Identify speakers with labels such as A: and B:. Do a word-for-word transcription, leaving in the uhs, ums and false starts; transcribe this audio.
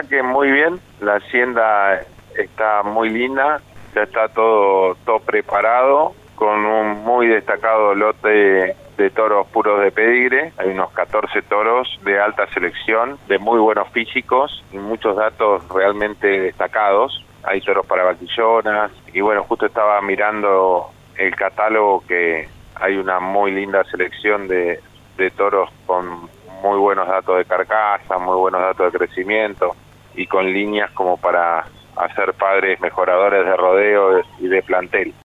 A: verdad que muy bien, la hacienda está muy linda, ya está todo, todo preparado, con un muy destacado lote de toros puros de pedigre. Hay unos catorce toros de alta selección, de muy buenos físicos y muchos datos realmente destacados. Hay toros para vaquillonas y bueno, justo estaba mirando el catálogo que hay una muy linda selección de, de toros con muy buenos datos de carcasa, muy buenos datos de crecimiento y con líneas como para hacer padres mejoradores de rodeo y de plantel.